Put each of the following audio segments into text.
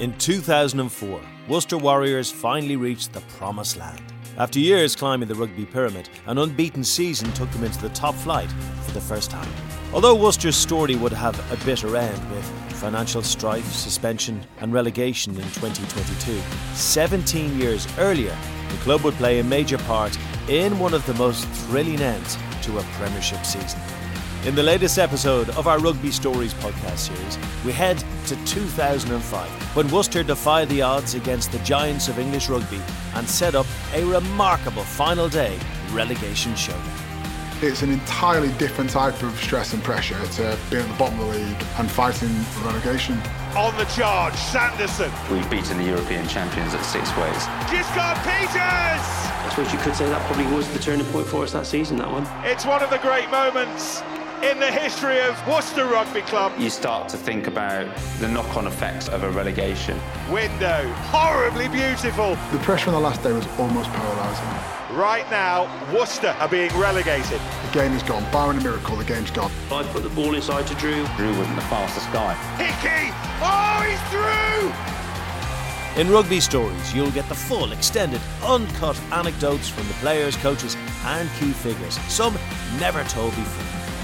In 2004, Worcester Warriors finally reached the promised land. After years climbing the rugby pyramid, an unbeaten season took them into the top flight for the first time. Although Worcester's story would have a bitter end with financial strife, suspension and relegation in 2022, 17 years earlier, the club would play a major part in one of the most thrilling ends to a Premiership season. In the latest episode of our Rugby Stories podcast series, we head to 2005, when Worcester defied the odds against the giants of English rugby and set up a remarkable final day relegation showdown. It's an entirely different type of stress and pressure to being at the bottom of the league and fighting for relegation. On the charge, Sanderson. We've beaten the European champions at 6 ways. Giscard Peters! I suppose you could say that probably was the turning point for us that season, that one. It's one of the great moments in the history of Worcester Rugby Club. You start to think about the knock-on effects of a relegation. Window, horribly beautiful. The pressure on the last day was almost paralysing. Right now, Worcester are being relegated. The game is gone. Barring a miracle, the game's gone. I put the ball inside to Drew. Drew wasn't the fastest guy. Hickey! Oh, he's through! In Rugby Stories, you'll get the full, extended, uncut anecdotes from the players, coaches and key figures, some never told before.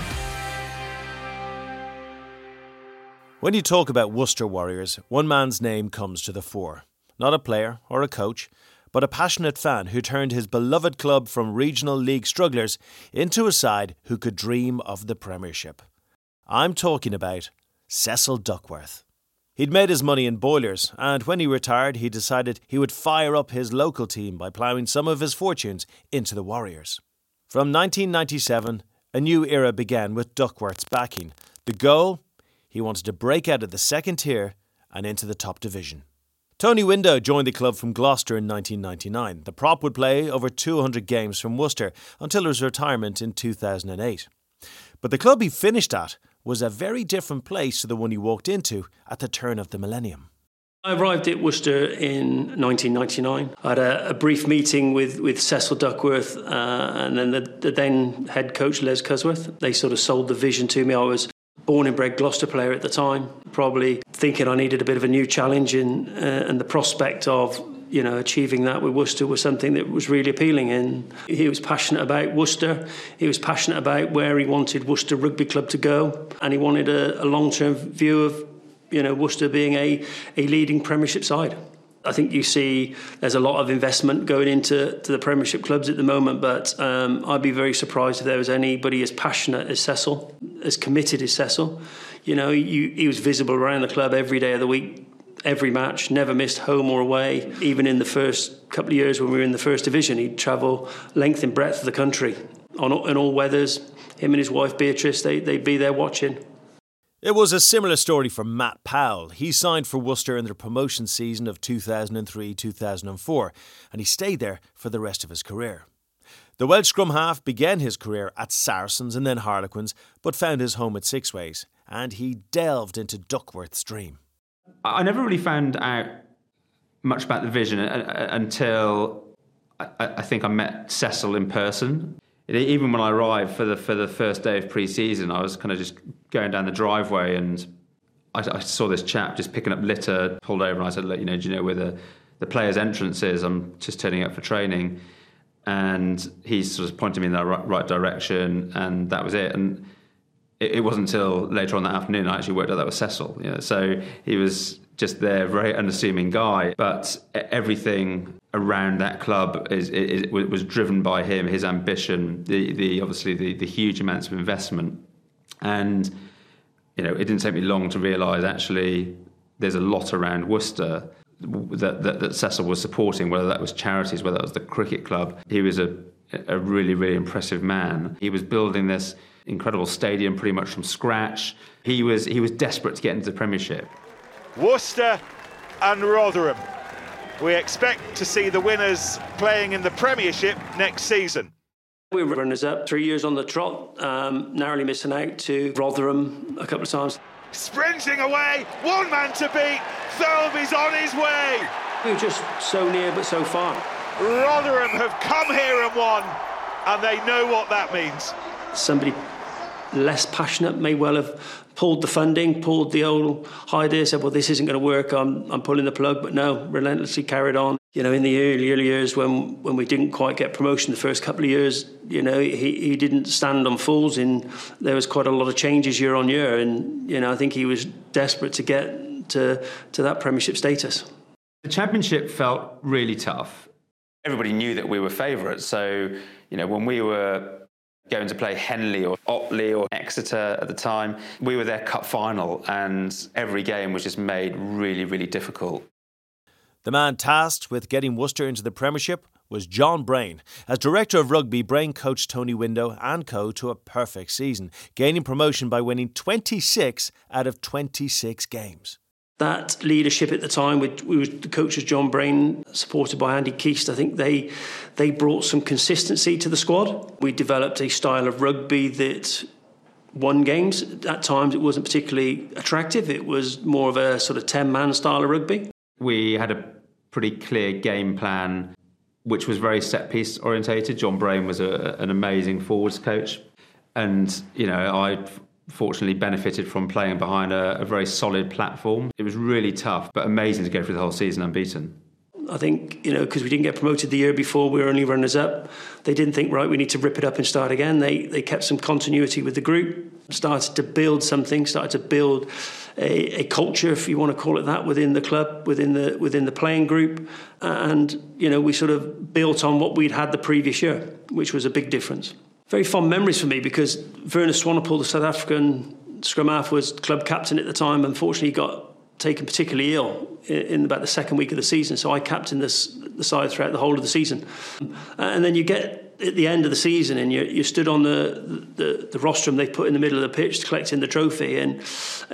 When you talk about Worcester Warriors, one man's name comes to the fore. Not a player or a coach, but a passionate fan who turned his beloved club from regional league strugglers into a side who could dream of the Premiership. I'm talking about Cecil Duckworth. He'd made his money in boilers, and when he retired, he decided he would fire up his local team by ploughing some of his fortunes into the Warriors. From 1997, a new era began with Duckworth's backing. The goal? He wanted to break out of the second tier and into the top division. Tony Window joined the club from Gloucester in 1999. The prop would play over 200 games from Worcester until his retirement in 2008. But the club he finished at was a very different place to the one he walked into at the turn of the millennium. I arrived at Worcester in 1999. I had a brief meeting with Cecil Duckworth and then the then head coach Les Cusworth. They sort of sold the vision to me. I was born and bred Gloucester player at the time, probably thinking I needed a bit of a new challenge, and the prospect of achieving that with Worcester was something that was really appealing. And he was passionate about Worcester. He was passionate about where he wanted Worcester Rugby Club to go, and he wanted a long-term view of Worcester being a leading Premiership side. I think you see there's a lot of investment going into the Premiership clubs at the moment, but I'd be very surprised if there was anybody as passionate as Cecil, as committed as Cecil. He was visible around the club every day of the week, every match, never missed home or away. Even in the first couple of years when we were in the First Division, he'd travel length and breadth of the country in all weathers. Him and his wife Beatrice, they'd be there watching. It was a similar story for Matt Powell. He signed for Worcester in the promotion season of 2003-2004, and he stayed there for the rest of his career. The Welsh scrum half began his career at Saracens and then Harlequins, but found his home at Six Ways, and he delved into Duckworth's dream. I never really found out much about the vision until I think I met Cecil in person. Even when I arrived for the first day of pre-season, I was kind of just going down the driveway and I saw this chap just picking up litter, pulled over, and I said, look, do you know where the players' entrance is? I'm just turning up for training. And he sort of pointed me in the right direction, and that was it. And it wasn't until later on that afternoon I actually worked out that was Cecil. So he was just there, very unassuming guy, but everything around that club was driven by him, his ambition, obviously the huge amounts of investment. And it didn't take me long to realise actually there's a lot around Worcester that Cecil was supporting, whether that was charities, whether that was the cricket club. He was a really, really impressive man. He was building this incredible stadium pretty much from scratch. He was desperate to get into the Premiership. Worcester and Rotherham. We expect to see the winners playing in the Premiership next season. We were runners-up, 3 years on the trot, narrowly missing out to Rotherham a couple of times. Sprinting away, one man to beat, Thirlby's on his way. We were just so near but so far. Rotherham have come here and won, and they know what that means. Somebody less passionate, may well have pulled the funding, pulled the old idea, said, well, this isn't going to work, I'm pulling the plug, but no, relentlessly carried on. You know, in the early years when we didn't quite get promotion the first couple of years, you know, he didn't stand on fools, and there was quite a lot of changes year on year, and, you know, I think he was desperate to get to that Premiership status. The Championship felt really tough. Everybody knew that we were favourites, so, you know, when we were going to play Henley or Otley or Exeter at the time, we were their cup final, and every game was just made really, really difficult. The man tasked with getting Worcester into the Premiership was John Brain. As Director of Rugby, Brain coached Tony Window and co to a perfect season, gaining promotion by winning 26 out of 26 games. That leadership at the time, the coach was John Brain, supported by Andy Keast. I think they brought some consistency to the squad. We developed a style of rugby that won games. At times it wasn't particularly attractive. It was more of a sort of 10-man style of rugby. We had a pretty clear game plan, which was very set-piece orientated. John Brain was an amazing forwards coach. And, you know, I fortunately benefited from playing behind a very solid platform. It was really tough, but amazing to go through the whole season unbeaten. I think, you know, because we didn't get promoted the year before, we were only runners-up. They didn't think, right, we need to rip it up and start again. They kept some continuity with the group, started to build something, started to build a culture, if you want to call it that, within the club, within the playing group. And, you know, we sort of built on what we'd had the previous year, which was a big difference. Very fond memories for me, because Werner Swanepoel, the South African scrum half, was club captain at the time. Unfortunately, got taken particularly ill in about the second week of the season, so I captained the side throughout the whole of the season. And then you get at the end of the season and you stood on the rostrum they put in the middle of the pitch collecting the trophy, and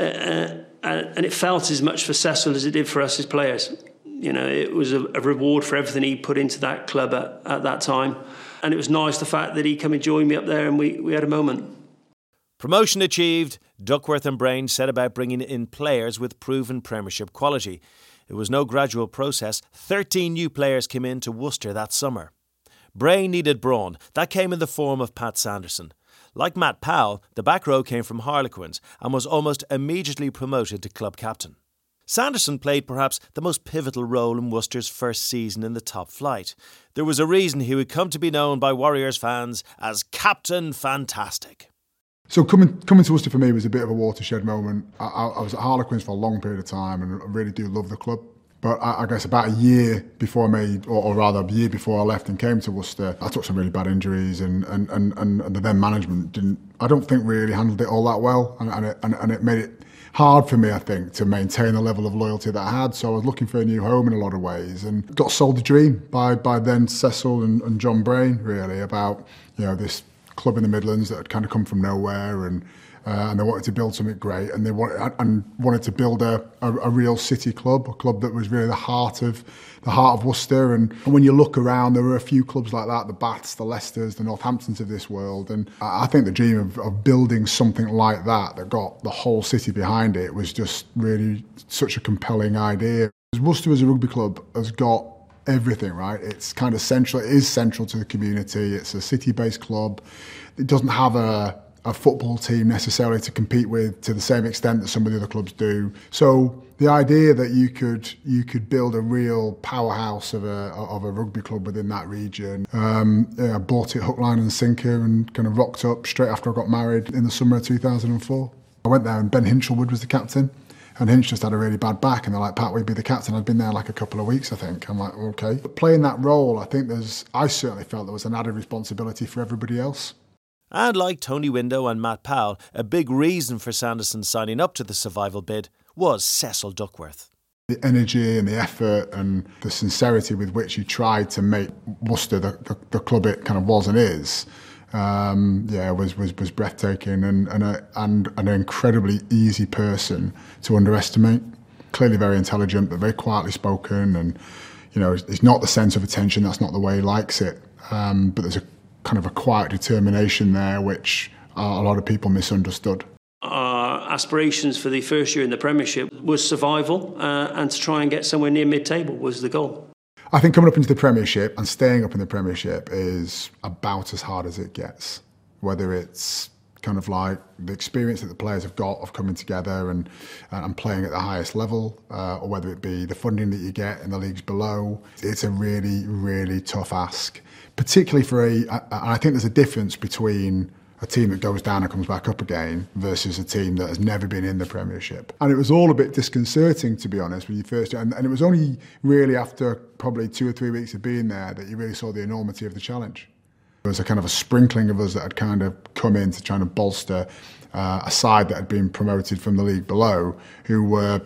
it felt as much for Cecil as it did for us as players. You know, it was a reward for everything he put into that club at that time, and it was nice the fact that he come and joined me up there and we had a moment. Promotion achieved, Duckworth and Brain set about bringing in players with proven Premiership quality. It was no gradual process. 13 new players came in to Worcester that summer. Brain needed brawn. That came in the form of Pat Sanderson. Like Matt Powell, the back row came from Harlequins and was almost immediately promoted to club captain. Sanderson played perhaps the most pivotal role in Worcester's first season in the top flight. There was a reason he would come to be known by Warriors fans as Captain Fantastic. So coming to Worcester for me was a bit of a watershed moment. I was at Harlequins for a long period of time and I really do love the club. But I guess about a year before a year before I left and came to Worcester, I took some really bad injuries and the then management I don't think really handled it all that well, and it made it hard for me, I think, to maintain the level of loyalty that I had. So I was looking for a new home in a lot of ways and got sold a dream by then Cecil and John Brain, really, about, you know, this club in the Midlands that had kind of come from nowhere, and they wanted to build something great, and they wanted to build a real city club, a club that was really the heart of Worcester. And when you look around, there were a few clubs like that, the Baths, the Leicesters, the Northamptons of this world, and I think the dream of building something like that got the whole city behind it was just really such a compelling idea. Worcester as a rugby club has got everything, right? It's kind of central. It is central to the community. It's a city-based club. It doesn't have a football team necessarily to compete with to the same extent that some of the other clubs do. So the idea that you could build a real powerhouse of a rugby club within that region, I bought it hook, line and sinker and kind of rocked up straight after I got married in the summer of 2004. I went there and Ben Hinchelwood was the captain. And Hinch just had a really bad back, and they're like, Pat, we'd be the captain. I'd been there like a couple of weeks, I think. I'm like, okay. But playing that role, I certainly felt there was an added responsibility for everybody else. And like Tony Window and Matt Powell, a big reason for Sanderson signing up to the survival bid was Cecil Duckworth. The energy and the effort and the sincerity with which he tried to make Worcester the club it kind of was and is, was breathtaking and an incredibly easy person to underestimate. Clearly very intelligent, but very quietly spoken, and you know, it's not the sense of attention. That's not the way he likes it. But there's a kind of a quiet determination there, which a lot of people misunderstood. Our aspirations for the first year in the Premiership was survival, and to try and get somewhere near mid-table was the goal. I think coming up into the Premiership and staying up in the Premiership is about as hard as it gets. Whether it's kind of like the experience that the players have got of coming together and playing at the highest level, or whether it be the funding that you get in the leagues below. It's a really, really tough ask, particularly for I think there's a difference between a team that goes down and comes back up again versus a team that has never been in the Premiership. And it was all a bit disconcerting, to be honest, when you first... And it was only really after probably 2 or 3 weeks of being there that you really saw the enormity of the challenge. There was a kind of a sprinkling of us that had kind of come in to try and bolster a side that had been promoted from the league below, who were,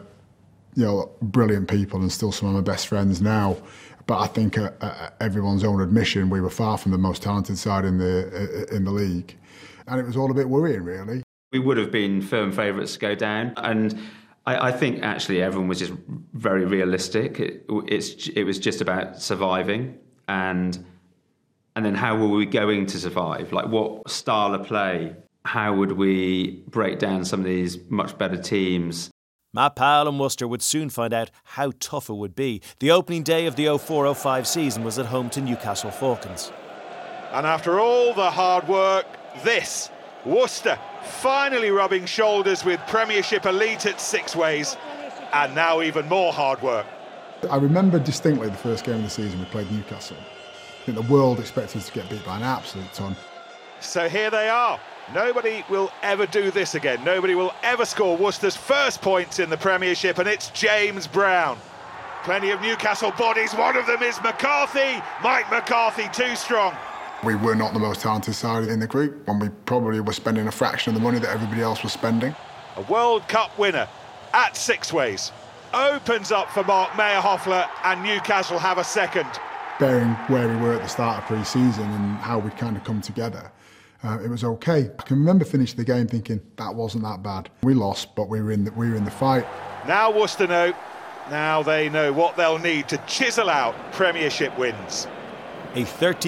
brilliant people and still some of my best friends now. But I think at everyone's own admission, we were far from the most talented side in the league. And it was all a bit worrying, really. We would have been firm favourites to go down. And I think actually everyone was just very realistic. It was just about surviving and then how were we going to survive? Like what style of play? How would we break down some of these much better teams? Matt Powell and Worcester would soon find out how tough it would be. The opening day of the 04-05 season was at home to Newcastle Falcons. And after all the hard work, this, Worcester, finally rubbing shoulders with Premiership elite at Sixways, and now even more hard work. I remember distinctly the first game of the season we played Newcastle. I think the world expected us to get beat by an absolute ton. So here they are. Nobody will ever do this again. Nobody will ever score Worcester's first points in the Premiership, and it's James Brown. Plenty of Newcastle bodies. One of them is McCarthy. Mike McCarthy, too strong. We were not the most talented side in the group when we probably were spending a fraction of the money that everybody else was spending. A World Cup winner at Sixways opens up for Mark Meyerhoffler, and Newcastle have a second. Bearing where we were at the start of pre-season and how we'd kind of come together, it was okay. I can remember finishing the game thinking that wasn't that bad. We lost, but we were in the fight. Now Worcester know. Now they know what they'll need to chisel out Premiership wins. A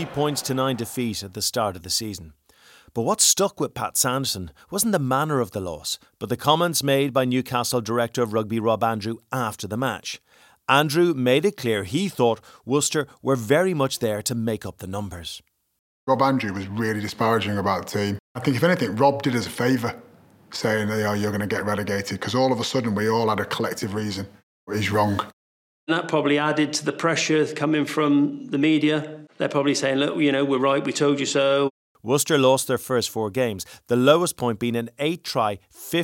30-9 defeat at the start of the season. But what stuck with Pat Sanderson wasn't the manner of the loss, but the comments made by Newcastle director of rugby Rob Andrew after the match. Andrew made it clear he thought Worcester were very much there to make up the numbers. Rob Andrew was really disparaging about the team. I think if anything, Rob did us a favour, saying, you're going to get relegated, because all of a sudden we all had a collective reason. He's wrong. That probably added to the pressure coming from the media. They're probably saying, look, we're right, we told you so. Worcester lost their first 4 games, the lowest point being an 8-try,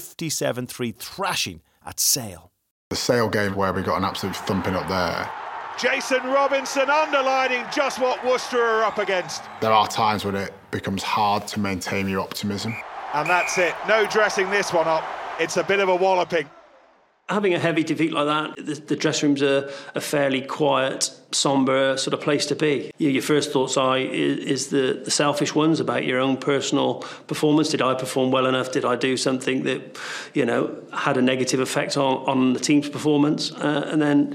57-3 thrashing at Sale. The Sale game where we got an absolute thumping up there. Jason Robinson underlining just what Worcester are up against. There are times when it becomes hard to maintain your optimism. And that's it. No dressing this one up. It's a bit of a walloping. Having a heavy defeat like that, the dressing room's a fairly quiet, sombre sort of place to be. Your first thoughts is the selfish ones about your own personal performance. Did I perform well enough? Did I do something that, had a negative effect on the team's performance? And then,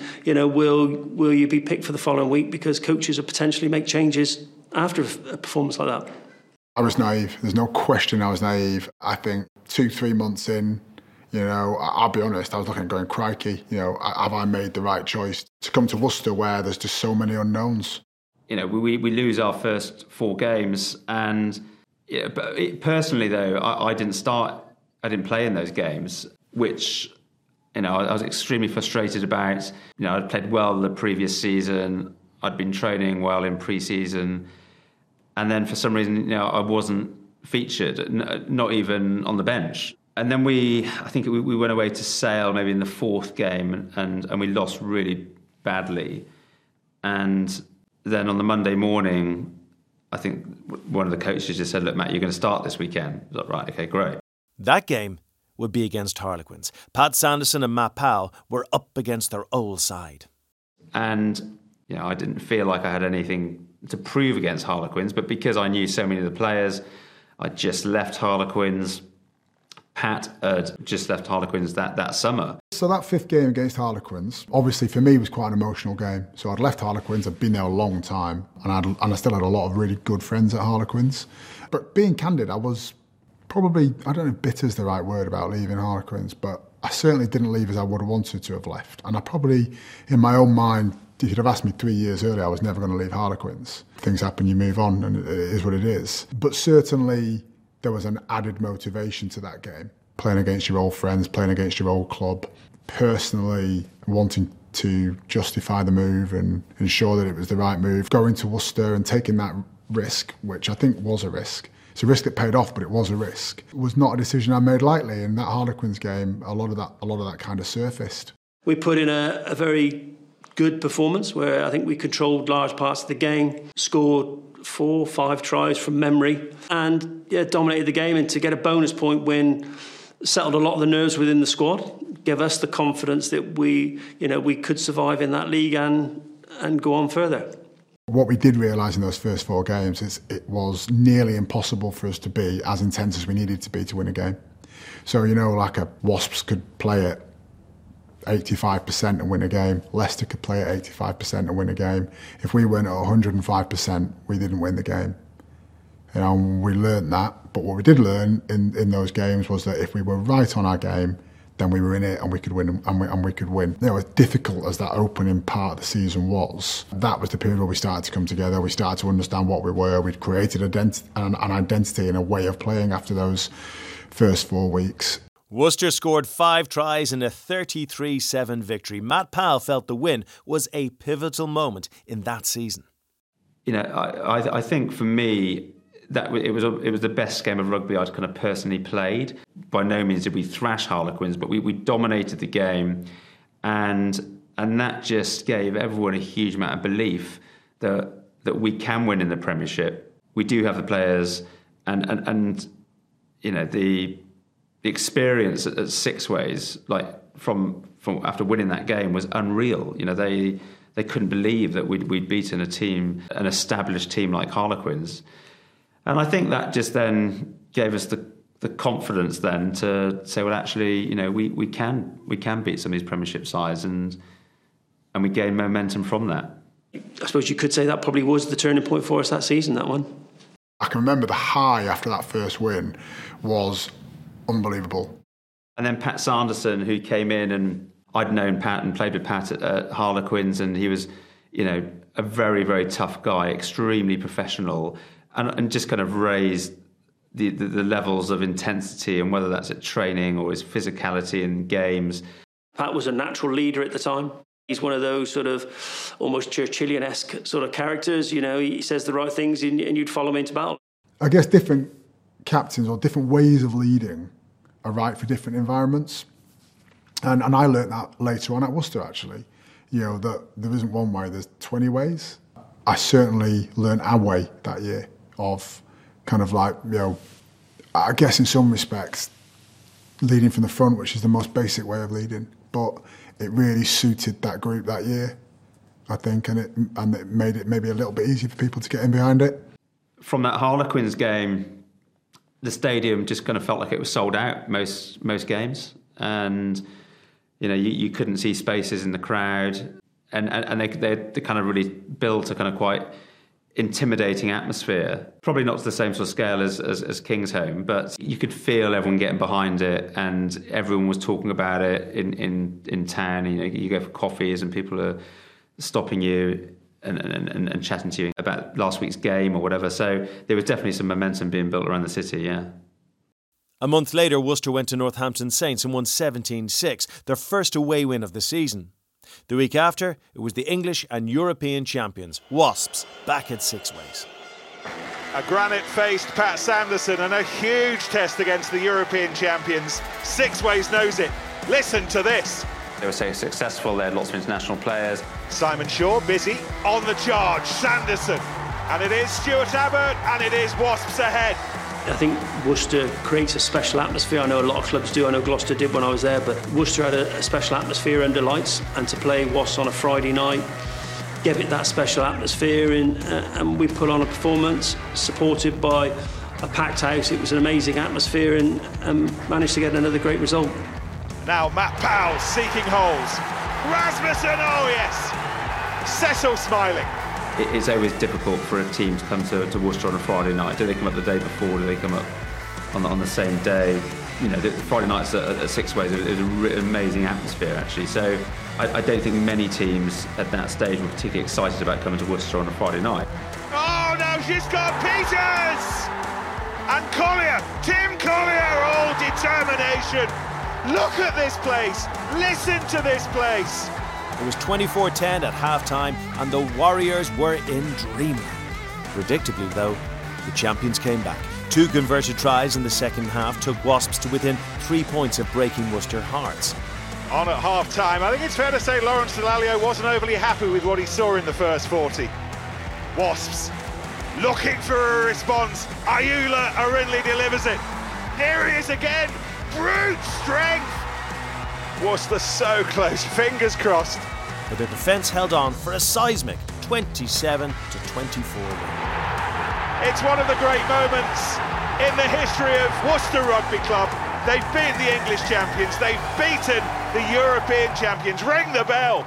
will you be picked for the following week because coaches will potentially make changes after a performance like that? I was naive. There's no question I was naive. I think 2-3 months in, I'll be honest, I was looking at going, crikey, have I made the right choice to come to Worcester where there's just so many unknowns? We lose our first 4 games, and personally though, I didn't play in those games, which, I was extremely frustrated about. I'd played well the previous season, I'd been training well in pre-season, and then for some reason, I wasn't featured, not even on the bench. And then I think we went away to Sale maybe in the 4th game and we lost really badly. And then on the Monday morning, I think one of the coaches just said, look, Matt, you're going to start this weekend. I was like, right, okay, great. That game would be against Harlequins. Pat Sanderson and Matt Powell were up against their old side. And, I didn't feel like I had anything to prove against Harlequins, but because I knew so many of the players, I just left Harlequins. Pat had just left Harlequins that summer. So that 5th game against Harlequins, obviously for me was quite an emotional game. So I'd left Harlequins, I'd been there a long time, and I still had a lot of really good friends at Harlequins. But being candid, I was probably, I don't know if bitter is the right word about leaving Harlequins, but I certainly didn't leave as I would have wanted to have left. And I probably, in my own mind, if you'd have asked me 3 years earlier, I was never going to leave Harlequins. Things happen, you move on, and it is what it is. But certainly there was an added motivation to that game. Playing against your old friends, playing against your old club, personally wanting to justify the move and ensure that it was the right move. Going to Worcester and taking that risk, which I think was a risk. It's a risk that paid off, but it was a risk. It was not a decision I made lightly. In that Harlequins game, a lot of that kind of surfaced. We put in a very good performance where I think we controlled large parts of the game, scored 4 or 5 tries from memory, and dominated the game. And to get a bonus point win settled a lot of the nerves within the squad, gave us the confidence that we could survive in that league and go on further. What we did realise in those first 4 games is it was nearly impossible for us to be as intense as we needed to be to win a game. So, like a Wasps could play at 85% and win a game. Leicester could play at 85% and win a game. If we went at 105%, we didn't win the game. We learned that. But what we did learn in those games was that if we were right on our game, then we were in it and we could win. And we could win. As difficult as that opening part of the season was, that was the period where we started to come together. We started to understand what we were. We'd created an identity and a way of playing after those first 4 weeks. Worcester scored 5 tries in a 33-7 victory. Matt Powell felt the win was a pivotal moment in that season. I think for me, that it was the best game of rugby I'd kind of personally played. By no means did we thrash Harlequins, but we dominated the game, and that just gave everyone a huge amount of belief that we can win in the Premiership. We do have the players, and the experience at Six Ways, like from after winning that game, was unreal. They couldn't believe that we'd beaten an established team like Harlequins. And I think that just then gave us the confidence then to say, well, actually, we can beat some of these Premiership sides, and we gained momentum from that. I suppose you could say that probably was the turning point for us that season, that one. I can remember the high after that first win was unbelievable. And then Pat Sanderson, who came in, and I'd known Pat and played with Pat at Harlequins, and he was, a very, very tough guy, extremely professional, and just kind of raised the levels of intensity, and whether that's at training or his physicality in games. Pat was a natural leader at the time. He's one of those sort of almost Churchillian-esque sort of characters. He says the right things and you'd follow him into battle. I guess different captains or different ways of leading are right for different environments. And I learnt that later on at Worcester, actually. That there isn't one way, there's 20 ways. I certainly learnt our way that year of kind of like, I guess in some respects, leading from the front, which is the most basic way of leading. But it really suited that group that year, I think, and it made it maybe a little bit easier for people to get in behind it. From that Harlequins game, the stadium just kind of felt like it was sold out most games, and you couldn't see spaces in the crowd, and they kind of really built a kind of quite intimidating atmosphere. Probably not to the same sort of scale as Kingsholm, but you could feel everyone getting behind it, and everyone was talking about it in town. You go for coffees and people are stopping you and chatting to you about last week's game or whatever. So there was definitely some momentum being built around the city, yeah. A month later, Worcester went to Northampton Saints and won 17-6, their first away win of the season. The week after, it was the English and European champions, Wasps, back at Six Ways. A granite-faced Pat Sanderson and a huge test against the European champions. Six Ways knows it. Listen to this. They were so successful, they had lots of international players. Simon Shaw busy, on the charge, Sanderson. And it is Stuart Abbott, and it is Wasps ahead. I think Worcester creates a special atmosphere. I know a lot of clubs do. I know Gloucester did when I was there, but Worcester had a special atmosphere under lights, and to play Wasps on a Friday night gave it that special atmosphere, and we put on a performance supported by a packed house. It was an amazing atmosphere, and managed to get another great result. Now Matt Powell seeking holes. Rasmussen, oh yes! Cecil smiling. It's always difficult for a team to come to Worcester on a Friday night. Do they come up the day before? Do they come up on the same day? The Friday nights at Six Ways, it was an amazing atmosphere, actually. So I don't think many teams at that stage were particularly excited about coming to Worcester on a Friday night. Oh, no, she's got Peters! And Collier, Tim Collier, all determination. Look at this place, listen to this place. It was 24-10 at half-time and the Warriors were in dreamland. Predictably though, the champions came back. 2 converted tries in the second half took Wasps to within 3 points of breaking Worcester hearts. On at half-time, I think it's fair to say Lawrence Dallaglio wasn't overly happy with what he saw in the first 40. Wasps looking for a response. Ayula Arinley delivers it. Here he is again. Brute strength. Worcester so close, fingers crossed. But their defence held on for a seismic 27-24 win. It's one of the great moments in the history of Worcester Rugby Club. They've beaten the English champions, they've beaten the European champions. Ring the bell.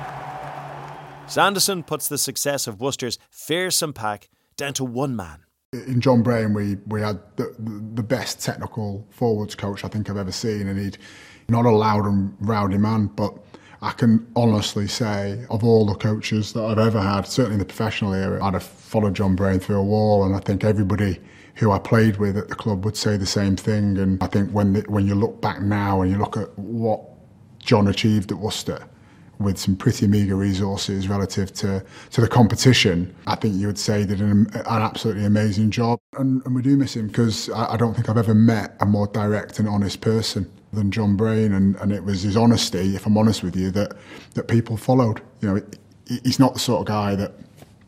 Sanderson puts the success of Worcester's fearsome pack down to one man. In John Brain, we had the best technical forwards coach I think I've ever seen, and he'd not a loud and rowdy man, but I can honestly say of all the coaches that I've ever had, certainly in the professional era, I'd have followed John Brain through a wall, and I think everybody who I played with at the club would say the same thing. And I think when you look back now and you look at what John achieved at Worcester with some pretty meagre resources relative to the competition, I think you would say that an absolutely amazing job. And we do miss him because I don't think I've ever met a more direct and honest person than John Brain, and it was his honesty, if I'm honest with you, that people followed. You know, he's not the sort of guy that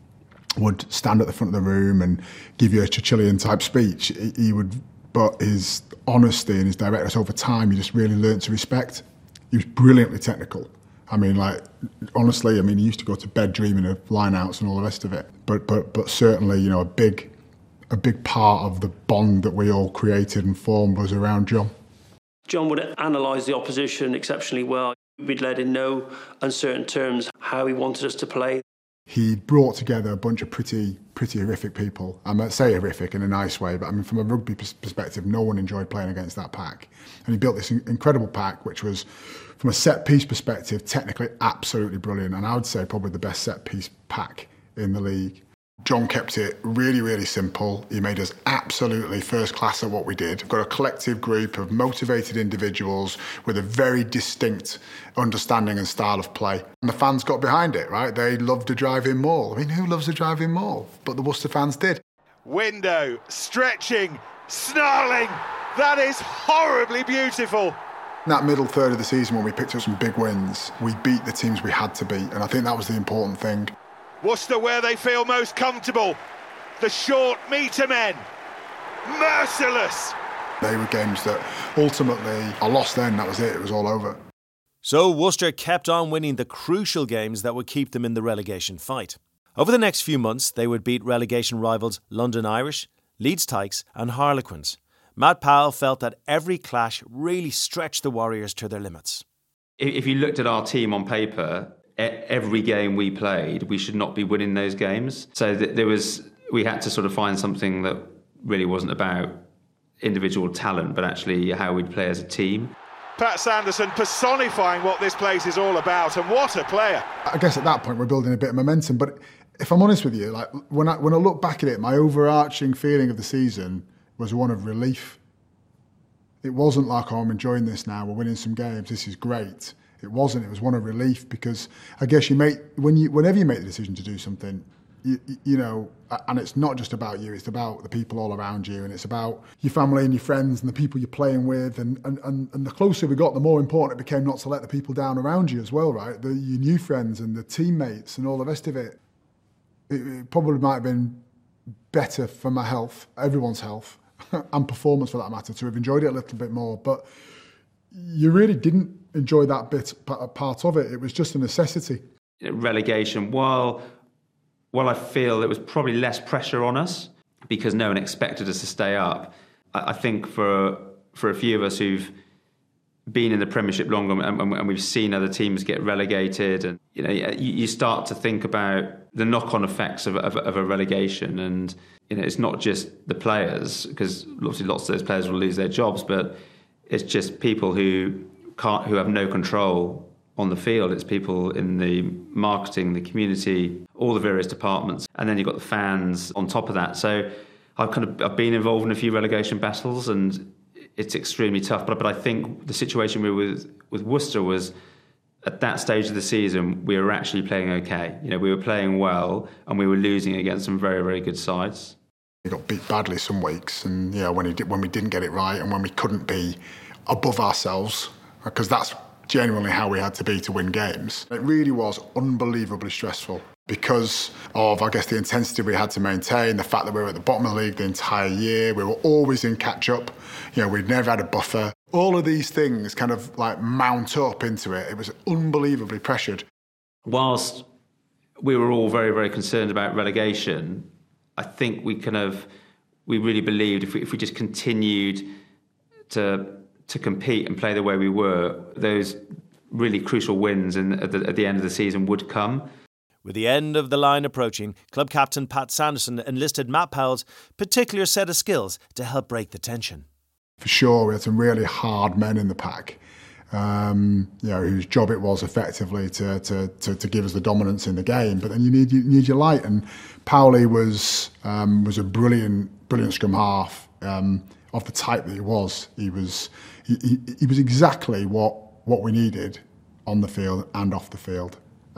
would stand at the front of the room and give you a Churchillian type speech. He would, but his honesty and his directness over time, you just really learnt to respect. He was brilliantly technical. I mean, like, honestly, I mean, he used to go to bed dreaming of line-outs and all the rest of it. But certainly, you know, a big part of the bond that we all created and formed was around John. John would analyse the opposition exceptionally well. We'd let him know on certain terms how he wanted us to play. He brought together a bunch of pretty horrific people. I might say horrific in a nice way, but I mean, from a rugby perspective, no one enjoyed playing against that pack. And he built this incredible pack, which was, from a set-piece perspective, technically absolutely brilliant. And I would say probably the best set-piece pack in the league. John kept it really, really simple. He made us absolutely first class at what we did. We've got a collective group of motivated individuals with a very distinct understanding and style of play. And the fans got behind it, right? They loved the drive-in maul. I mean, who loves the drive-in maul? But the Worcester fans did. Window, stretching, snarling. That is horribly beautiful. In that middle third of the season when we picked up some big wins, we beat the teams we had to beat. And I think that was the important thing. Worcester where they feel most comfortable. The short metre men. Merciless. They were games that ultimately I lost then, that was it, it was all over. So Worcester kept on winning the crucial games that would keep them in the relegation fight. Over the next few months, they would beat relegation rivals London Irish, Leeds Tykes and Harlequins. Matt Powell felt that every clash really stretched the Warriors to their limits. If you looked at our team on paper, every game we played, we should not be winning those games. So we had to sort of find something that really wasn't about individual talent, but actually how we'd play as a team. Pat Sanderson personifying what this place is all about, and what a player. I guess at that point we're building a bit of momentum, but if I'm honest with you, like when I look back at it, my overarching feeling of the season was one of relief. It wasn't like, oh, I'm enjoying this now, we're winning some games, this is great. It wasn't. It was one of relief, because I guess whenever you make the decision to do something, you know, and it's not just about you, it's about the people all around you, and it's about your family and your friends and the people you're playing with, and the closer we got, the more important it became not to let the people down around you as well, right? Your new friends and the teammates and all the rest of it. It probably might have been better for my health, everyone's health, and performance for that matter, to have enjoyed it a little bit more, but you really didn't enjoy that part of it. It was just a necessity. Relegation, while I feel there was probably less pressure on us because no one expected us to stay up, I think for a few of us who've been in the Premiership longer and we've seen other teams get relegated, and you know, you start to think about the knock-on effects of a relegation. And you know, it's not just the players, because obviously lots of those players will lose their jobs, but it's just people who have no control on the field. It's people in the marketing, the community, all the various departments, and then you've got the fans on top of that. So I've been involved in a few relegation battles, and it's extremely tough. But I think the situation we were with Worcester was, at that stage of the season, we were actually playing okay. You know, we were playing well, and we were losing against some very, very good sides. We got beat badly some weeks, and when we didn't get it right, and when we couldn't be above ourselves, because that's genuinely how we had to be to win games. It really was unbelievably stressful because of, I guess, the intensity we had to maintain, the fact that we were at the bottom of the league the entire year. We were always in catch-up. We'd never had a buffer. All of these things kind of like mount up into it. It was unbelievably pressured. Whilst we were all very, very concerned about relegation, I think we really believed if we just continued to compete and play the way we were, those really crucial wins at the end of the season would come. With the end of the line approaching, club captain Pat Sanderson enlisted Matt Powell's particular set of skills to help break the tension. For sure, we had some really hard men in the pack, whose job it was effectively to give us the dominance in the game. But then you need your light, and Powley was a brilliant scrum half of the type that he was. He was exactly what we needed on the field and off the field.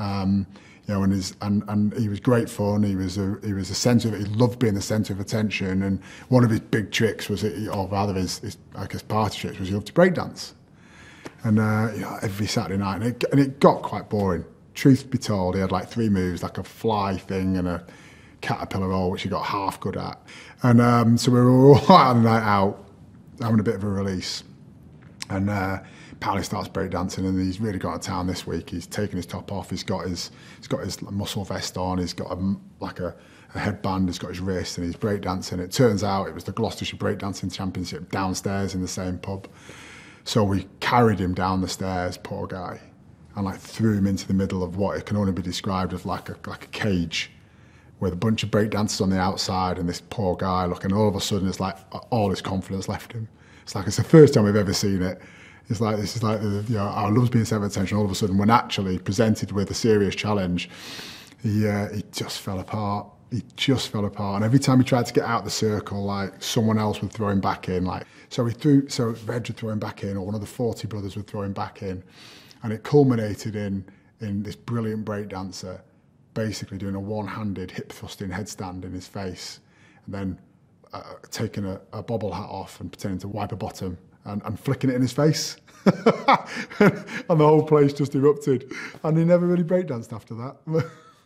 And he was great fun. He was a centre. He loved being the centre of attention. And one of his big tricks was, or rather his party tricks, was he loved to breakdance. And every Saturday night, and it got quite boring. Truth be told, he had like 3 moves, like a fly thing and a caterpillar roll, which he got half good at. And so we were all out on the night out, having a bit of a release. And Powley starts breakdancing, and he's really got to town this week. He's taken his top off. He's got his muscle vest on. He's got a headband. He's got his wrist, and he's breakdancing. It turns out it was the Gloucestershire Breakdancing Championship downstairs in the same pub. So we carried him down the stairs, poor guy, and threw him into the middle of what it can only be described as like a cage, with a bunch of breakdancers on the outside and this poor guy looking. All of a sudden, it's like all his confidence left him. It's like it's the first time we've ever seen it. It's like this is like our love's being centre of attention. All of a sudden, when actually presented with a serious challenge, he just fell apart. He just fell apart. And every time he tried to get out the circle, someone else would throw him back in. So Reg would throw him back in, or one of the 40 brothers would throw him back in, and it culminated in this brilliant breakdancer basically doing a one-handed hip-thrusting headstand in his face, and then taking a bobble hat off and pretending to wipe a bottom and flicking it in his face. And the whole place just erupted. And he never really breakdanced after that.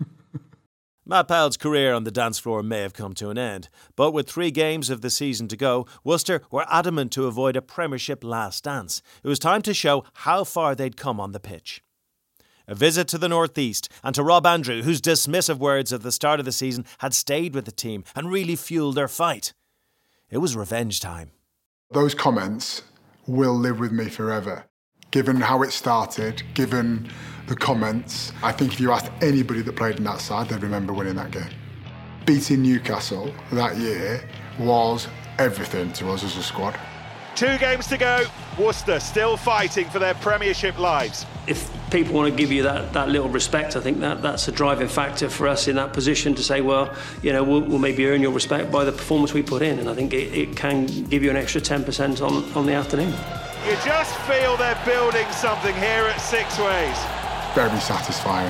Matt Powell's career on the dance floor may have come to an end, but with 3 games of the season to go, Worcester were adamant to avoid a Premiership last dance. It was time to show how far they'd come on the pitch. A visit to the North East and to Rob Andrew, whose dismissive words at the start of the season had stayed with the team and really fuelled their fight. It was revenge time. Those comments will live with me forever. Given how it started, given the comments, I think if you asked anybody that played in that side, they'd remember winning that game. Beating Newcastle that year was everything to us as a squad. 2 games to go, Worcester still fighting for their Premiership lives. If people want to give you that little respect, I think that's a driving factor for us in that position to say, we'll maybe earn your respect by the performance we put in, and I think it can give you an extra 10% on the afternoon. You just feel they're building something here at Six Ways. Very satisfying.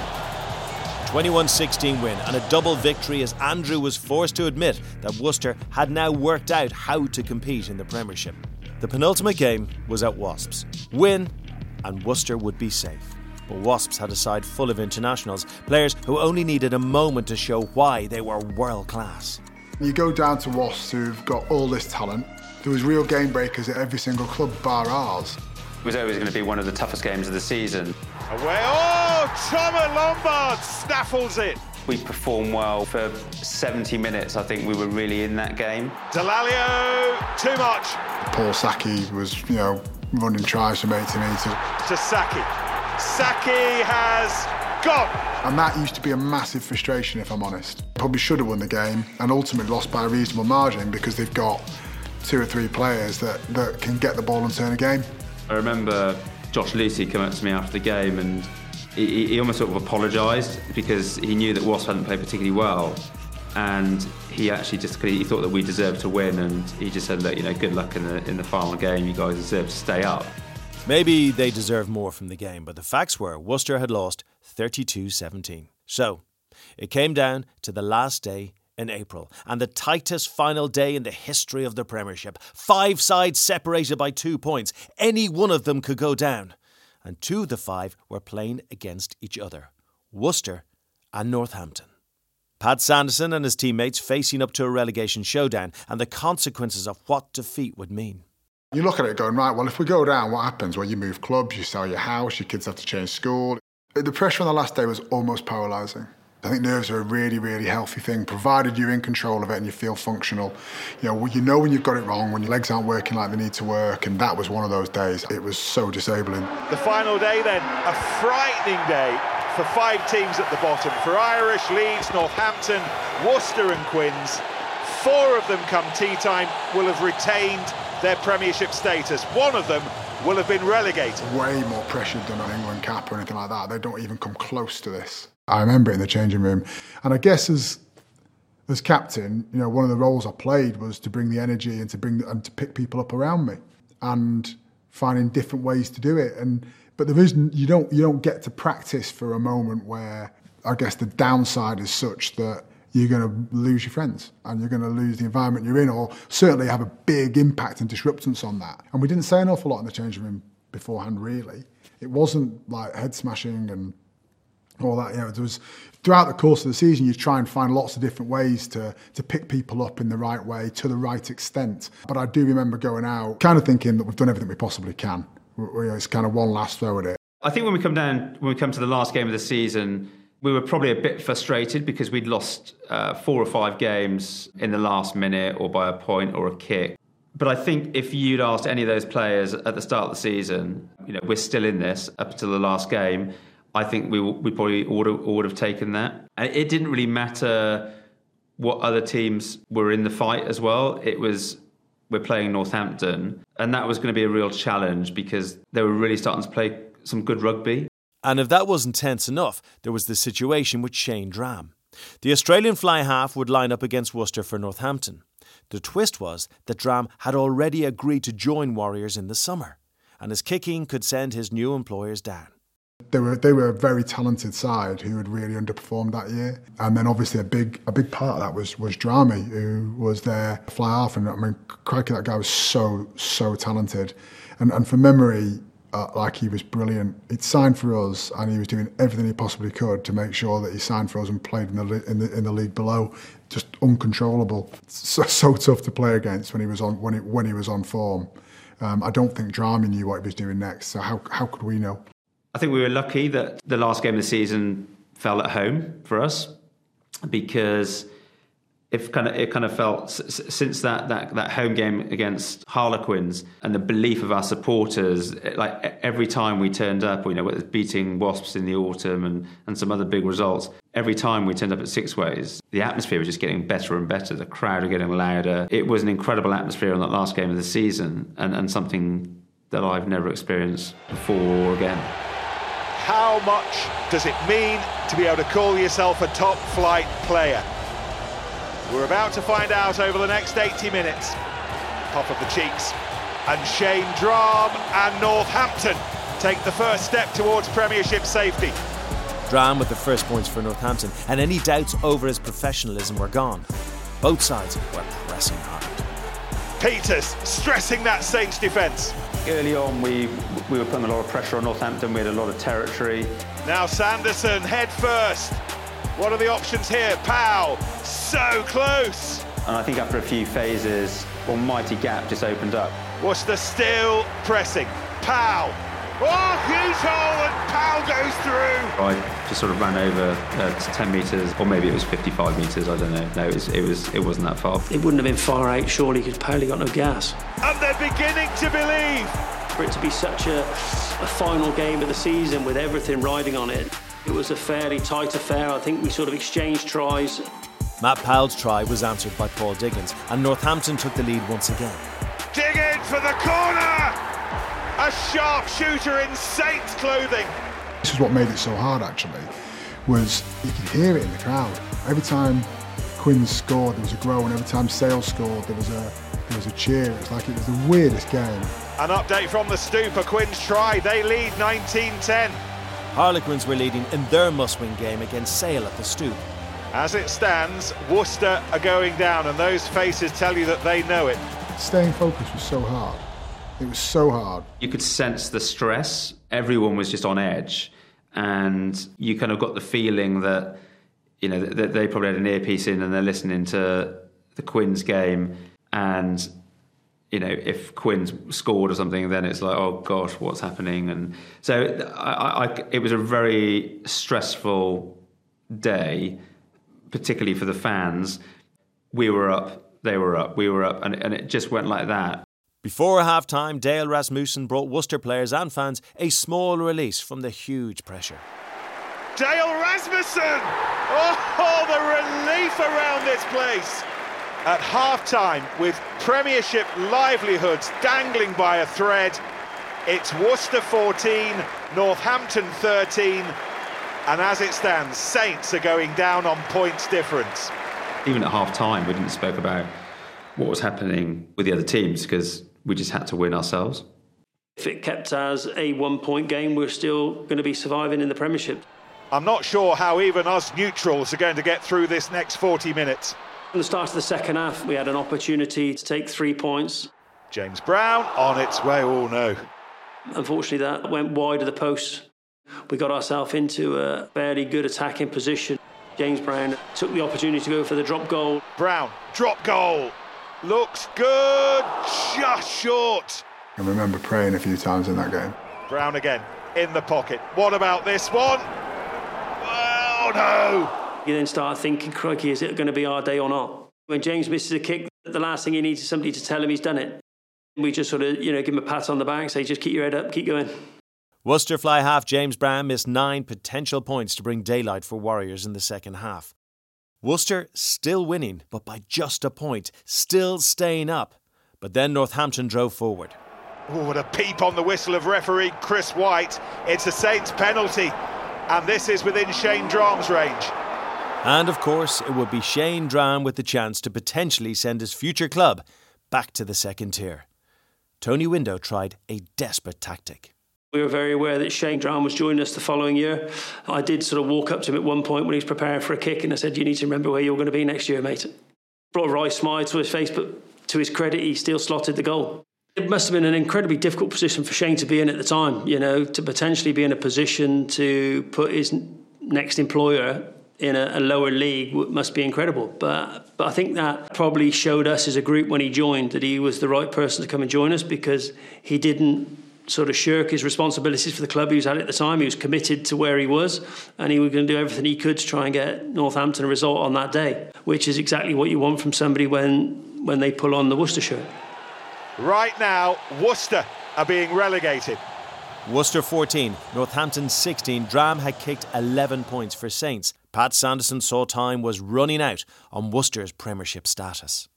21-16 win and a double victory as Andrew was forced to admit that Worcester had now worked out how to compete in the Premiership. The penultimate game was at Wasps. Win and Worcester would be safe. But Wasps had a side full of internationals, players who only needed a moment to show why they were world class. You go down to Wasps, who've got all this talent. There was real game breakers at every single club bar ours. It was always going to be one of the toughest games of the season. Away, Thomas Lombard snaffles it. We performed well for 70 minutes. I think we were really in that game. Delalio, too much. Paul Saki was, running tries from 80 metres. To Saki. Saki has gone. And that used to be a massive frustration, if I'm honest. Probably should have won the game and ultimately lost by a reasonable margin because they've got 2 or 3 players that can get the ball and turn a game. I remember Josh Lucy come up to me after the game, and he almost sort of apologised because he knew that Wasps hadn't played particularly well. and he actually he thought that we deserved to win, and he just said, look, good luck in the final game. You guys deserve to stay up. Maybe they deserved more from the game, but the facts were Worcester had lost 32-17. So it came down to the last day in April, and the tightest final day in the history of the Premiership. 5 sides separated by 2 points. Any one of them could go down. And 2 of the 5 were playing against each other. Worcester and Northampton. Pat Sanderson and his teammates facing up to a relegation showdown and the consequences of what defeat would mean. You look at it going, right, well, if we go down, what happens? Well, you move clubs, you sell your house, your kids have to change school. The pressure on the last day was almost paralysing. I think nerves are a really, really healthy thing, provided you're in control of it and you feel functional. You know when you've got it wrong, when your legs aren't working like they need to work, and that was one of those days. It was so disabling. The final day then, a frightening day for 5 teams at the bottom. For Irish, Leeds, Northampton, Worcester and Quins. 4 of them come tea time will have retained their Premiership status. 1 of them will have been relegated. Way more pressure than on England cap or anything like that. They don't even come close to this. I remember it in the changing room, and I guess as captain, one of the roles I played was to bring the energy and to pick people up around me, and finding different ways to do it. But there isn't. You don't get to practice for a moment where I guess the downside is such that you're going to lose your friends and you're going to lose the environment you're in, or certainly have a big impact and disruptance on that. And we didn't say an awful lot in the changing room beforehand. Really, it wasn't like head smashing and all that. There was, throughout the course of the season, you try and find lots of different ways to pick people up in the right way, to the right extent. But I do remember going out kind of thinking that we've done everything we possibly can. It's kind of one last throw at it. I think when we come to the last game of the season, we were probably a bit frustrated because we'd lost 4 or 5 games in the last minute or by a point or a kick. But I think if you'd asked any of those players at the start of the season, we're still in this up until the last game, I think we probably would have taken that. And it didn't really matter what other teams were in the fight as well. It was, we're playing Northampton, and that was going to be a real challenge because they were really starting to play some good rugby. And if that wasn't tense enough, there was the situation with Shane Dram. The Australian fly half would line up against Worcester for Northampton. The twist was that Dram had already agreed to join Warriors in the summer, and his kicking could send his new employers down. They were a very talented side who had really underperformed that year, and then obviously a big part of that was Drammy, who was their fly half, and I mean, crikey, that guy was so talented, and from memory, he was brilliant. He'd signed for us, and he was doing everything he possibly could to make sure that he signed for us and played in the league below. Just uncontrollable, so tough to play against when he was on form. I don't think Drammy knew what he was doing next, so how could we know? I think we were lucky that the last game of the season fell at home for us, because it kind of felt since that home game against Harlequins and the belief of our supporters, like every time we turned up, whether it's beating Wasps in the autumn and some other big results, every time we turned up at Sixways, the atmosphere was just getting better and better. The crowd were getting louder. It was an incredible atmosphere on that last game of the season, and something that I've never experienced before or again. How much does it mean to be able to call yourself a top-flight player? We're about to find out over the next 80 minutes. Puff of the cheeks. And Shane Dram and Northampton take the first step towards Premiership safety. Dram with the first points for Northampton, and any doubts over his professionalism were gone. Both sides were pressing hard. Peters stressing that Saints defence. Early on, we were putting a lot of pressure on Northampton. We had a lot of territory. Now Sanderson, head first. What are the options here? Powell, so close. And I think after a few phases, one mighty gap just opened up. Worcester still pressing. Powell. Oh, huge hole, and Powell goes through. I just sort of ran over to 10 metres, or maybe it was 55 metres, I don't know. No, it wasn't that far. It wouldn't have been far out, surely, because Powell got no gas. And they're beginning to believe. For it to be such a final game of the season with everything riding on it, it was a fairly tight affair. I think we sort of exchanged tries. Matt Powell's try was answered by Paul Diggins, and Northampton took the lead once again. Diggins for the corner! A sharp shooter in Saints clothing. This is what made it so hard, actually, was you could hear it in the crowd. Every time Quins scored, there was a groan. Every time Sale scored, there was a cheer. It was the weirdest game. An update from the Stoop, a Quins try. They lead 19-10. Harlequins were leading in their must-win game against Sale at the Stoop. As it stands, Worcester are going down, and those faces tell you that they know it. Staying focused was so hard. It was so hard. You could sense the stress. Everyone was just on edge. And you kind of got the feeling that, you know, that they probably had an earpiece in and they're listening to the Quins game. And, you know, if Quins scored or something, then it's like, oh, gosh, what's happening? And so it was a very stressful day, particularly for the fans. We were up, they were up, we were up, and it just went like that. Before half-time, Dale Rasmussen brought Worcester players and fans a small release from the huge pressure. Dale Rasmussen! Oh, the relief around this place! At half-time, with Premiership livelihoods dangling by a thread, it's Worcester 14, Northampton 13, and as it stands, Saints are going down on points difference. Even at half-time, we didn't spoke about what was happening with the other teams because we just had to win ourselves. If it kept as a 1-point game, we're still going to be surviving in the Premiership. I'm not sure how even us neutrals are going to get through this next 40 minutes. At the start of the second half, we had an opportunity to take 3 points. James Brown on its way, oh no. Unfortunately, that went wide of the post. We got ourselves into a fairly good attacking position. James Brown took the opportunity to go for the drop goal. Brown, drop goal. Looks good, just short. I remember praying a few times in that game. Brown again, in the pocket. What about this one? Oh no! You then start thinking, crikey, is it going to be our day or not? When James misses a kick, the last thing he needs is somebody to tell him he's done it. We just sort of, give him a pat on the back, say, just keep your head up, keep going. Worcester fly half James Brown missed 9 potential points to bring daylight for Warriors in the second half. Worcester still winning, but by just a point, still staying up. But then Northampton drove forward. Oh, what a peep on the whistle of referee Chris White. It's a Saints penalty, and this is within Shane Dram's range. And of course, it would be Shane Dram with the chance to potentially send his future club back to the second tier. Tony Window tried a desperate tactic. We were very aware that Shane Dram was joining us the following year. I did sort of walk up to him at one point when he was preparing for a kick and I said, you need to remember where you're going to be next year, mate. Brought a wry smile to his face, but to his credit, he still slotted the goal. It must have been an incredibly difficult position for Shane to be in at the time, to potentially be in a position to put his next employer in a lower league must be incredible. But I think that probably showed us as a group when he joined that he was the right person to come and join us because he didn't sort of shirk his responsibilities for the club he was at the time. He was committed to where he was and he was going to do everything he could to try and get Northampton a result on that day, which is exactly what you want from somebody when they pull on the Worcester shirt. Right now, Worcester are being relegated. Worcester 14, Northampton 16. Dram had kicked 11 points for Saints. Pat Sanderson saw time was running out on Worcester's Premiership status.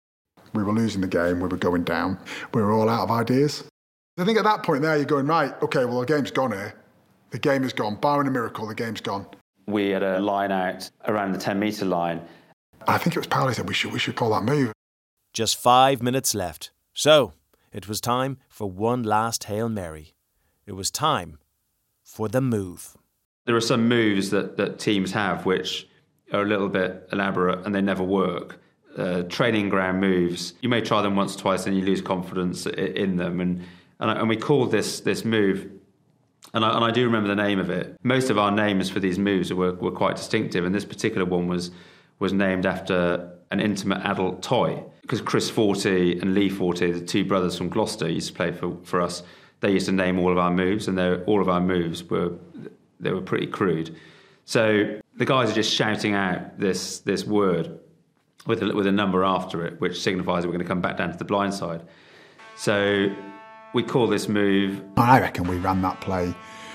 We were losing the game, we were going down, we were all out of ideas. I think at that point there, you're going, right, OK, well, the game's gone here. The game is gone. Barring a miracle, the game's gone. We had a line out around the 10-metre line. I think it was Powley said we should call that move. Just 5 minutes left. So, it was time for one last Hail Mary. It was time for the move. There are some moves that teams have which are a little bit elaborate and they never work. Training ground moves, you may try them once or twice and you lose confidence in them. And we called this move, and I do remember the name of it. Most of our names for these moves were quite distinctive, and this particular one was named after an intimate adult toy. Because Chris Forty and Lee Forty, the two brothers from Gloucester, used to play for us. They used to name all of our moves, and all of our moves were pretty crude. So the guys are just shouting out this word with a number after it, which signifies that we're going to come back down to the blind side. So we call this move... I reckon we ran that play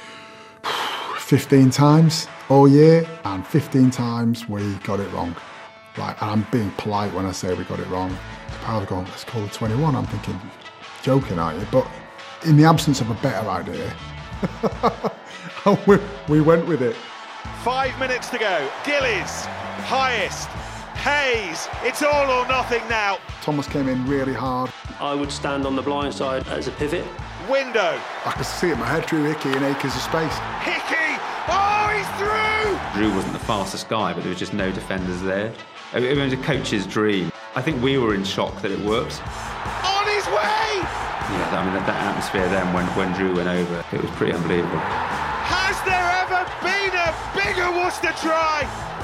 15 times all year, and 15 times we got it wrong. And I'm being polite when I say we got it wrong. Powell going, let's call it 21. I'm thinking, joking, aren't you? But in the absence of a better idea, we went with it. 5 minutes to go. Gillies, highest, Hayes, it's all or nothing now. Thomas came in really hard. I would stand on the blind side as a pivot. Window. I could see it in my head through Hickey and acres of space. Hickey! Oh, he's through! Drew wasn't the fastest guy, but there was just no defenders there. It was a coach's dream. I think we were in shock that it worked. On his way! Yeah, I mean, that atmosphere then when Drew went over, it was pretty unbelievable. Has there ever been a bigger Worcester try?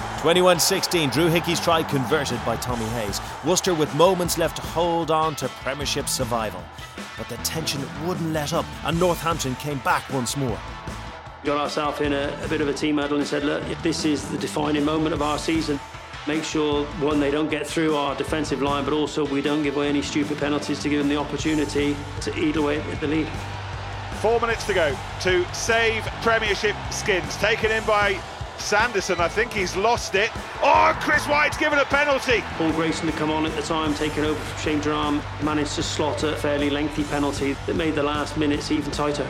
21-16, Drew Hickey's try converted by Tommy Hayes. Worcester with moments left to hold on to Premiership survival. But the tension wouldn't let up and Northampton came back once more. We got ourselves in a bit of a team huddle and said, look, this is the defining moment of our season. Make sure, one, they don't get through our defensive line, but also we don't give away any stupid penalties to give them the opportunity to eat away at the lead. 4 minutes to go to save Premiership skins. Taken in by Sanderson, I think he's lost it. Oh, Chris White's given a penalty. Paul Grayson had come on at the time, taken over from Shane Durham, managed to slot a fairly lengthy penalty that made the last minutes even tighter.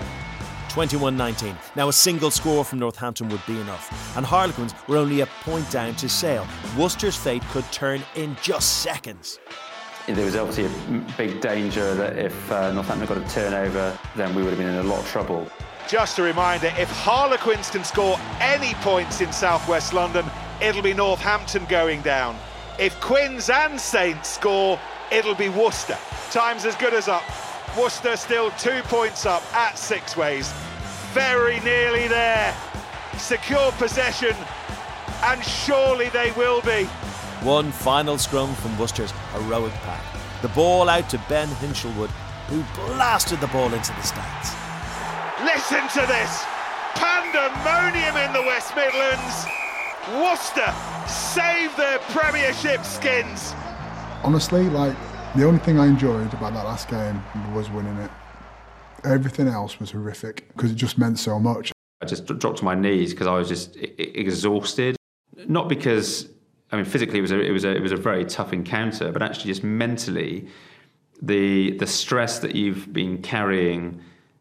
21-19. Now a single score from Northampton would be enough. And Harlequins were only a point down to Sale. Worcester's fate could turn in just seconds. There was obviously a big danger that if Northampton got a turnover, then we would have been in a lot of trouble. Just a reminder, if Harlequins can score any points in South West London, it'll be Northampton going down. If Quins and Saints score, it'll be Worcester. Time's as good as up. Worcester still 2 points up at Sixways. Very nearly there. Secure possession, and surely they will be. One final scrum from Worcester's heroic pack. The ball out to Ben Hinshelwood, who blasted the ball into the stands. Listen to this! Pandemonium in the West Midlands! Worcester save their Premiership skins! Honestly, the only thing I enjoyed about that last game was winning it. Everything else was horrific because it just meant so much. I just dropped to my knees because I was just exhausted. Not because, I mean, physically it was a very tough encounter, but actually just mentally, the stress that you've been carrying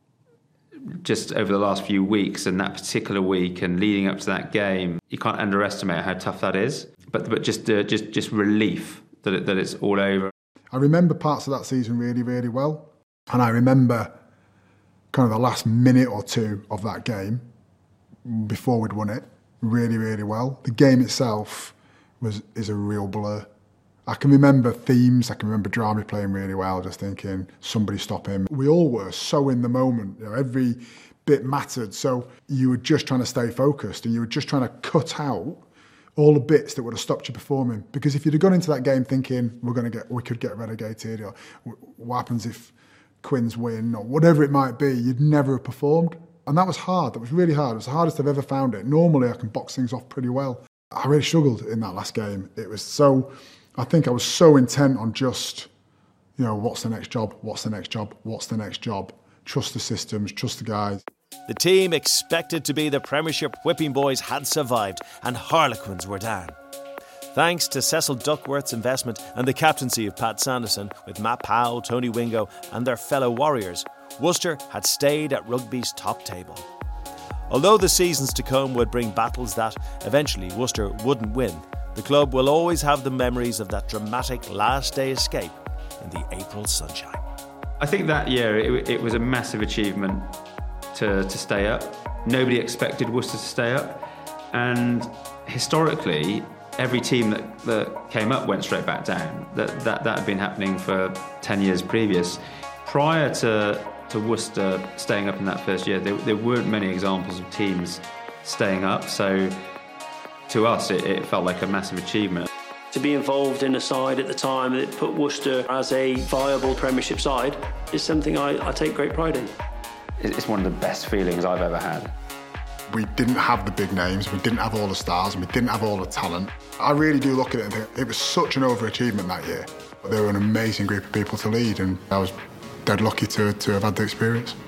just over the last few weeks and that particular week and leading up to that game, you can't underestimate how tough that is. But just relief that it's all over. I remember parts of that season really, really well. And I remember kind of the last minute or two of that game before we'd won it really, really well. The game itself is a real blur. I can remember themes, I can remember Drami playing really well, just thinking, somebody stop him. We all were so in the moment, every bit mattered. So you were just trying to stay focused and you were just trying to cut out all the bits that would have stopped you performing. Because if you'd have gone into that game thinking we could get relegated, or what happens if Quins win, or whatever it might be, you'd never have performed. And that was hard. That was really hard. It was the hardest I've ever found it. Normally I can box things off pretty well. I really struggled in that last game. I think I was so intent on just, what's the next job? What's the next job? What's the next job? Trust the systems, trust the guys. The team expected to be the Premiership whipping boys had survived and Harlequins were down. Thanks to Cecil Duckworth's investment and the captaincy of Pat Sanderson, with Matt Powell, Tony Wingo and their fellow Warriors, Worcester had stayed at rugby's top table. Although the seasons to come would bring battles that eventually Worcester wouldn't win, the club will always have the memories of that dramatic last day escape in the April sunshine. I think that year it was a massive achievement to stay up. Nobody expected Worcester to stay up, and historically every team that came up went straight back down. That had been happening for 10 years previous. Prior to Worcester staying up in that first year, there weren't many examples of teams staying up, so to us it felt like a massive achievement. To be involved in a side at the time that put Worcester as a viable Premiership side is something I take great pride in. It's one of the best feelings I've ever had. We didn't have the big names, we didn't have all the stars, and we didn't have all the talent. I really do look at it and think it was such an overachievement that year. They were an amazing group of people to lead, and I was dead lucky to have had the experience.